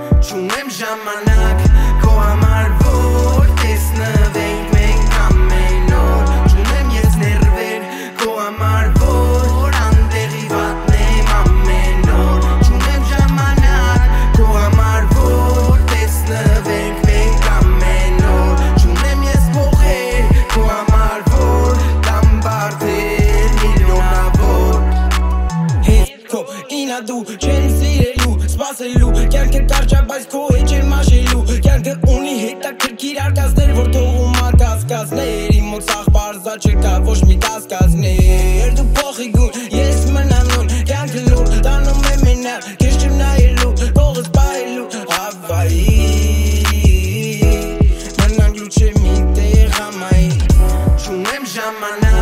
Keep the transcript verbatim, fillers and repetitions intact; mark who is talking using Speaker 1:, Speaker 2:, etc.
Speaker 1: Çunem ժամանակ քո համար որ տեսնվենք մենք ամեն օր Çunem ես ներվեր քո համար որ անդեղի վատնեմ ամեն օր Çunem ժամանակ քո համար որ տեսնվենք մենք ամեն օր Çunem ես փոխեր քո համար որ կամ բարդեր միլիոնավոր Հետ քո ինադու չեն սիրելու Սպասելու կյանքը կարճ բայց քո հետ չեմ մաշելու Կյանքը ունի հետաքրքիր արկածներ որ թողում ա կասկածներ Իմ մոտ սաղ պարզա չկա ոչ մի կասկածներ Դու փոխի գուն ես մնամ նույն Կյանքը լուր տանում է մենակ Քեզ չեմ նայելու կողս պահելու Հավայի Մնամ լուչ է մի տեղ ամայի Չունեմ ժամանակ